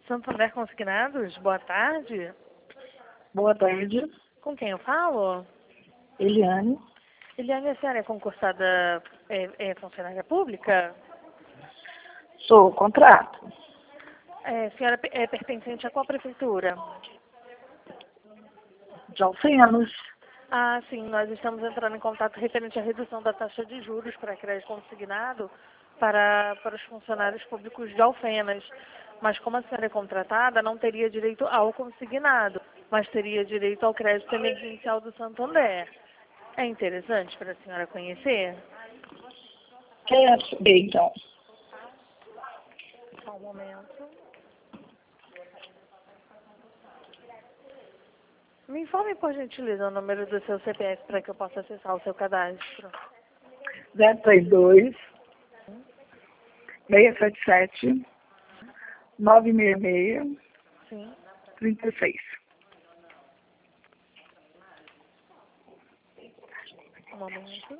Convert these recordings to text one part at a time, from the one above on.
Santander Consignados, boa tarde. Boa tarde, Com quem eu falo? Eliane. Eliane, a senhora é concursada, funcionária pública? Sou contrato. A senhora é pertencente a qual prefeitura? De Alfenas. Ah, sim, nós estamos entrando em contato referente à redução da taxa de juros para crédito consignado para os funcionários públicos de Alfenas. Mas como a senhora é contratada, não teria direito ao consignado, mas teria direito ao crédito emergencial do Santander. É interessante para a senhora conhecer? Quer saber, então? Só um momento. Me informe, por gentileza, o número do seu CPF para que eu possa acessar o seu cadastro. 032 677 966 Sim. 36. Um momento.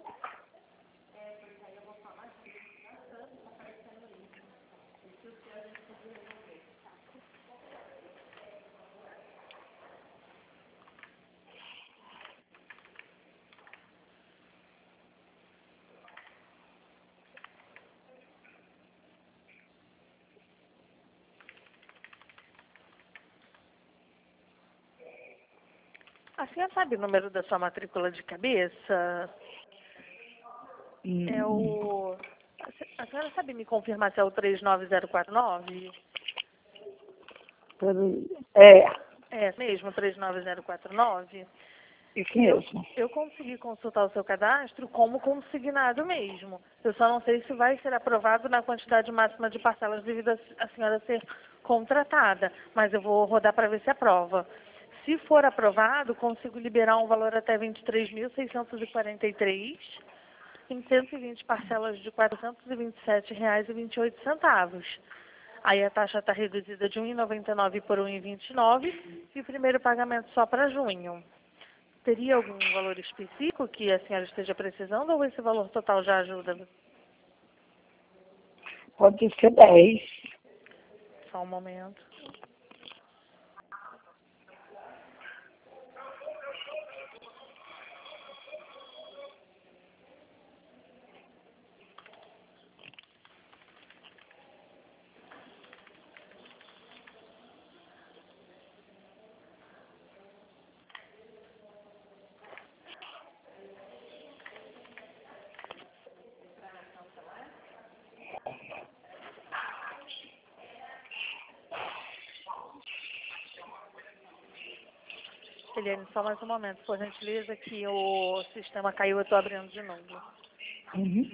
A senhora sabe o número da sua matrícula de cabeça? É o... A senhora sabe me confirmar se é o 39049? É, É mesmo, 39049? isso mesmo. Eu consegui consultar o seu cadastro como consignado mesmo. Eu só não sei se vai ser aprovado na quantidade máxima de parcelas devido a senhora ser contratada, mas eu vou rodar para ver se aprova. Se for aprovado, consigo liberar um valor até R$ 23.643 em 120 parcelas de R$ 427,28. Aí a taxa está reduzida de R$ 1,99 por R$ 1,29 e o primeiro pagamento só para junho. Teria algum valor específico que a senhora esteja precisando ou esse valor total já ajuda? Pode ser 10. Só um momento. Eliane, só mais um momento, por gentileza, que o sistema caiu, eu estou abrindo de novo. Uhum.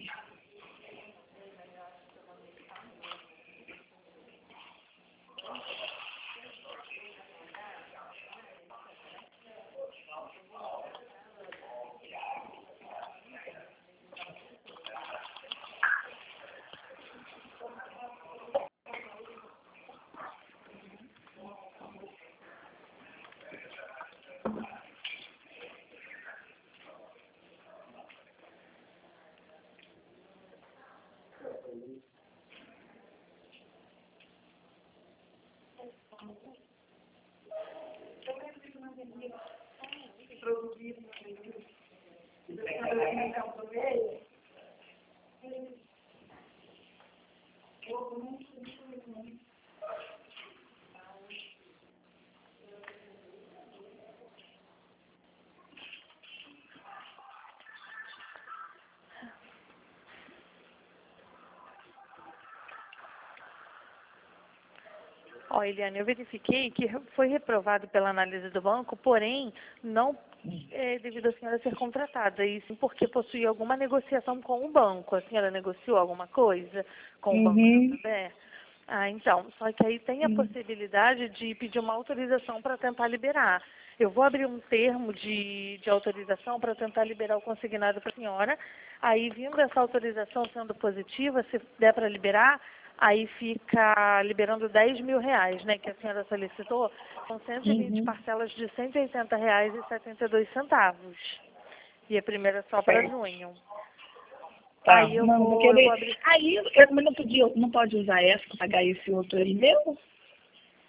Ó, Eliane, eu verifiquei que foi reprovado pela análise do banco, porém, não devido a senhora ser contratada, e sim porque possuía alguma negociação com o banco. A senhora negociou alguma coisa com o Banco Uhum. Santander? Ah, então, só que aí tem a possibilidade de pedir uma autorização para tentar liberar. Eu vou abrir um termo de autorização para tentar liberar o consignado para a senhora. Aí, vindo essa autorização sendo positiva, se der para liberar, aí fica liberando R$ 10.000, né, que a senhora solicitou, com 120 Uhum. parcelas de R$ 180,72. E a primeira só para Certo. junho. Tá, Aí eu não vou vou querer. abrir. Aí, eu não pode usar essa para pagar esse outro aí meu?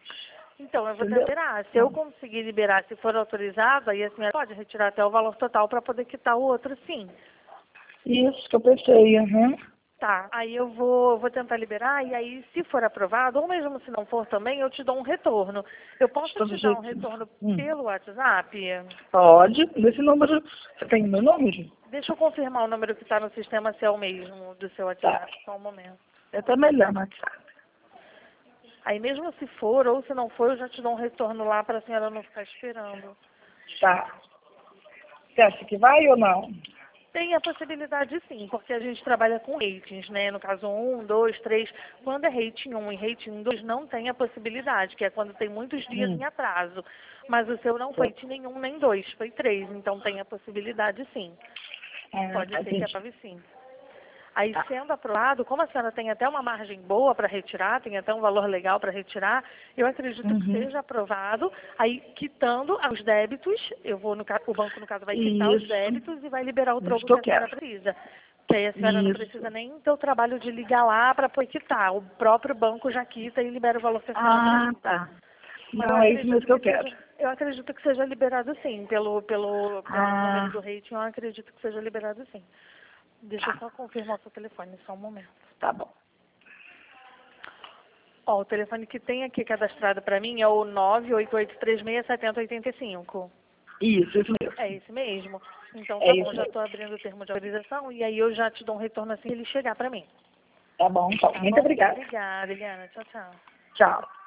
Então, eu vou Entendeu? liberar. Se eu conseguir liberar, se for autorizado, aí a senhora pode retirar até o valor total para poder quitar o outro, sim. Isso que eu pensei, aham. Tá, aí eu vou tentar liberar e aí, se for aprovado, ou mesmo se não for também, eu te dou um retorno. Eu posso todo te dar um jeito. retorno pelo WhatsApp? Pode, desse número. Você tem o meu número? Deixa eu confirmar o número que está no sistema, se é o mesmo do seu Tá. WhatsApp, só um momento. É até melhor no WhatsApp. Aí mesmo se for ou se não for, eu já te dou um retorno lá para a senhora não ficar esperando. Tá. Você acha que vai ou não? Tem a possibilidade sim, porque a gente trabalha com ratings, né? No caso 1, 2, 3. Quando é rating 1 e rating 2 não tem a possibilidade, que é quando tem muitos dias em atraso. Mas o seu não foi rating nenhum nem 2, foi 3, então tem a possibilidade sim. Pode ser que aprove sim. Aí, sendo aprovado, como a senhora tem até uma margem boa para retirar, tem até um valor legal para retirar, eu acredito que seja aprovado. Aí, quitando os débitos, o banco, no caso, vai quitar os débitos e vai liberar o troco que a senhora precisa. Que aí a senhora não precisa nem ter o trabalho de ligar lá para poder quitar. O próprio banco já quita e libera o valor que a senhora precisa. Tá. Mas Não, é isso mesmo que eu quero. eu acredito que seja liberado sim, pelo número do rating, eu acredito que seja liberado sim. Deixa eu só confirmar o seu telefone, só um momento. Tá bom. Ó, o telefone que tem aqui cadastrado para mim é o 988367085. Isso mesmo. É esse mesmo? Então É tá isso bom, já mesmo. estou abrindo o termo de autorização e aí eu já te dou um retorno assim que ele chegar para mim. Tá bom, então. Tá Muito bom? obrigada. Obrigada, Eliana. Tchau, tchau. Tchau.